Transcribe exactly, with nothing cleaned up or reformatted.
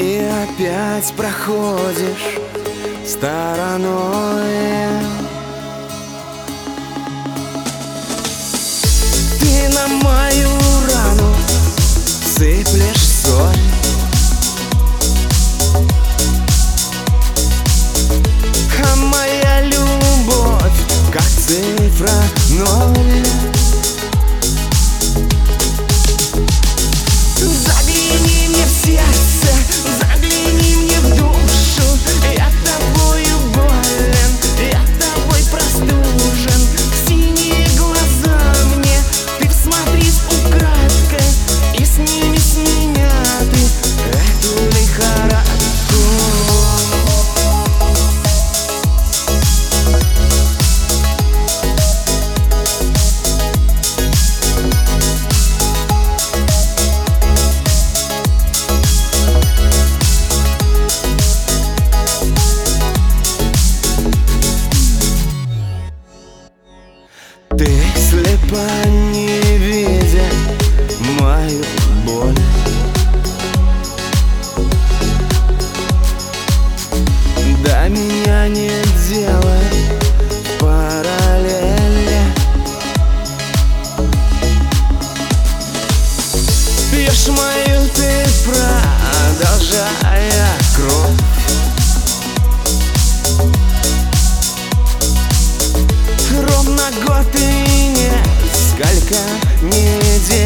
И опять проходишь стороной. Ты на мою рану сыплешь соль, а моя любовь как цифра ноль. Загляни мне в сердце, загляни мне в душу. Я тобою болен, я тобой простужен. В синие глаза мне ты всмотрись украдкой и сними с меня ты эту лихорадку. Ты слепа, не видя мою боль. До меня нет дела в параллели. Пьешь мою ты, продолжая кровь. Ровно год и несколько недель